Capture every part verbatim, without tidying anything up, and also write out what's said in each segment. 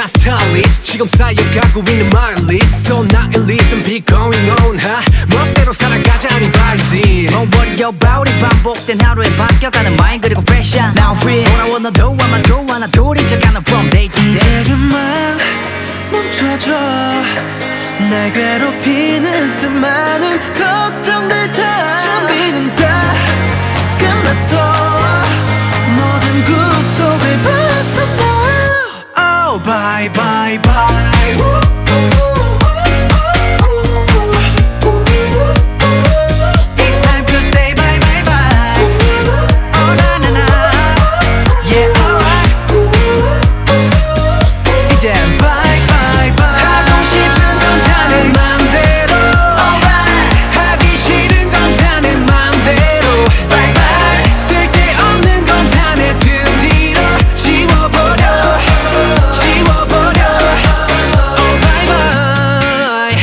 stylist 지금 쌓여가고 있는 my list So not at least and be going on huh? 멋대로 살아가자는 바이지 Don't worry about it 반복된 하루에 바뀌어가는 마인 그리고 패션 Now free 돌아온 너도 아마도 하나둘 잊어가는 from day to day 이제 그만 멈춰줘 날 괴롭히는 수많은 걱정들 다 준비는 다 끝났어 모든 구속을 벗어나 Oh bye bye bye It's time to say bye bye bye Oh na na na Yeah alright 이젠 bye bye bye 하고 싶은 건 다 내 맘대로 Alright 하기 싫은 건 다 내 맘대로 Bye bye 쓸데없는 건 다 내 등 뒤로 지워버려 지워버려 Oh bye bye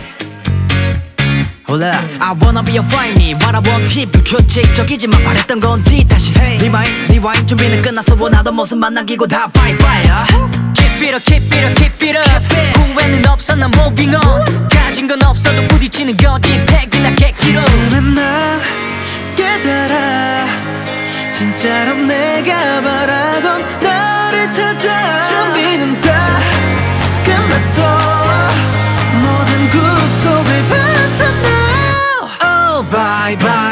Hold up I wanna be a find me What I want keep 규칙적이지만 바랬던 건지 다시 해 Rewind rewind 준비는 끝났어 원하던 모습만 남기고 다 bye bye Keep it up keep it up keep it up 후회는 없어 난 moving on 가진 건 없어도 부딪히는 거지 팩이나 객지로 오늘 난 깨달아 진짜로 내가 바라던 너를 찾아 준비는 다 끝났어 모든 구속을 벗어나 Oh bye bye